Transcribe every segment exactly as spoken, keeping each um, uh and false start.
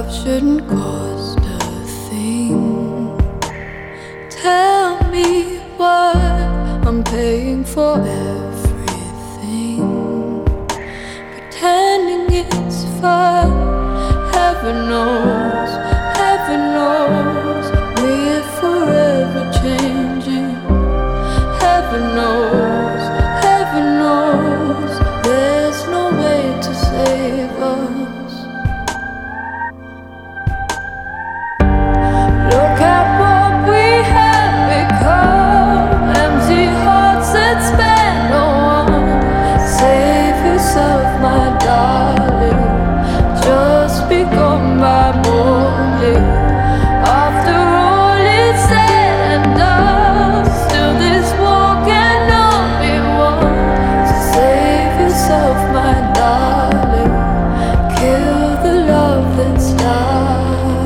shouldn't cost a thing. Tell me what I'm paying for everything, pretending it's fun. Heaven knows, heaven knows, we're forever changing. Heaven knows, heaven knows, there's no way to save us. Look at what we have become, empty hearts that spend no one. Save yourself, my darling, just be gone by morning. After all is said and done, still this war cannot be won. So save yourself, my darling, kill the love that's died.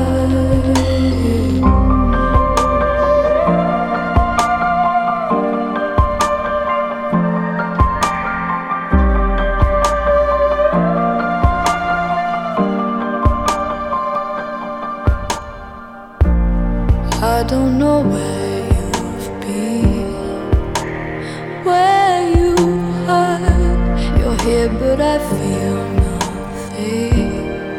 I don't know where you've been, where you hide. You're here but I feel nothing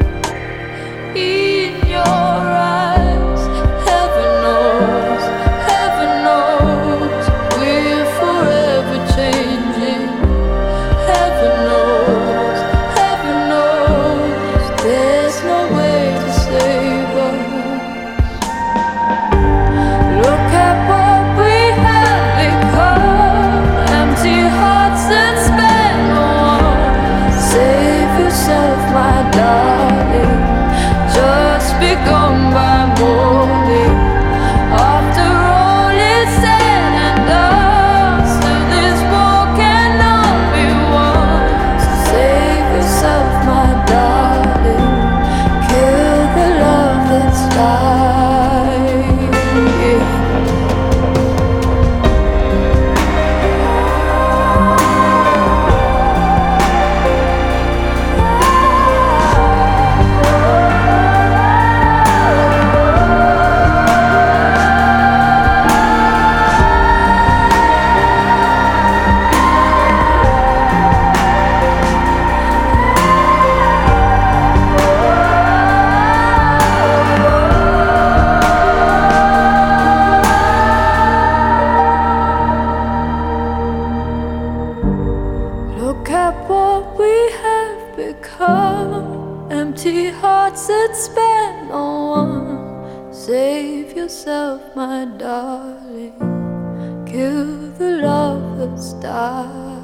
in your eyes. Heaven knows, heaven knows, we're forever changing. Heaven knows, heaven knows, there's no way to save us. Look at what we have become, empty hearts that spend no one. Save yourself, my darling, just be gone by morning. After all is said and done, still this war cannot be won. So save yourself, my darling, kill the love that's died. Look at what we have become, empty hearts that spend no one. Save yourself, my darling, kill the love that's died.